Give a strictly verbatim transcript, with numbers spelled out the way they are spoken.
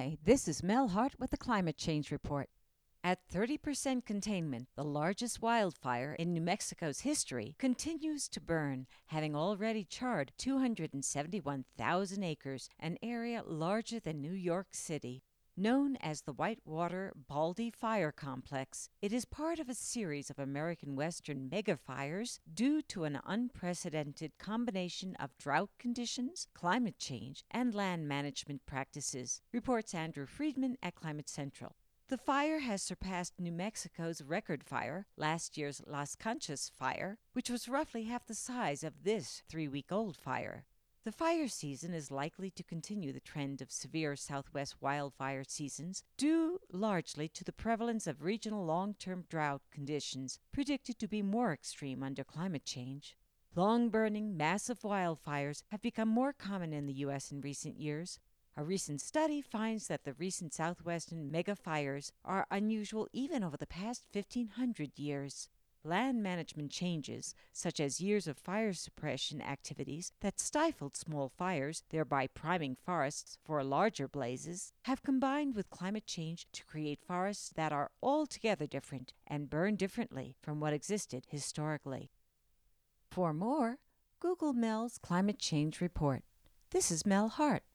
Hi, this is Mel Hart with the Climate Change Report. At thirty percent containment, the largest wildfire in New Mexico's history continues to burn, having already charred two hundred seventy-one thousand acres, an area larger than New York City. Known as the Whitewater Baldy Fire Complex, it is part of a series of American Western megafires due to an unprecedented combination of drought conditions, climate change, and land management practices, reports Andrew Friedman at Climate Central. The fire has surpassed New Mexico's record fire, last year's Las Conchas fire, which was roughly half the size of this three-week-old fire. The fire season is likely to continue the trend of severe Southwest wildfire seasons, due largely to the prevalence of regional long-term drought conditions predicted to be more extreme under climate change. Long-burning, massive wildfires have become more common in the U S in recent years. A recent study finds that the recent southwestern megafires are unusual even over the past fifteen hundred years. Land management changes, such as years of fire suppression activities that stifled small fires, thereby priming forests for larger blazes, have combined with climate change to create forests that are altogether different and burn differently from what existed historically. For more, Google Mel's Climate Change Report. This is Mel Hart.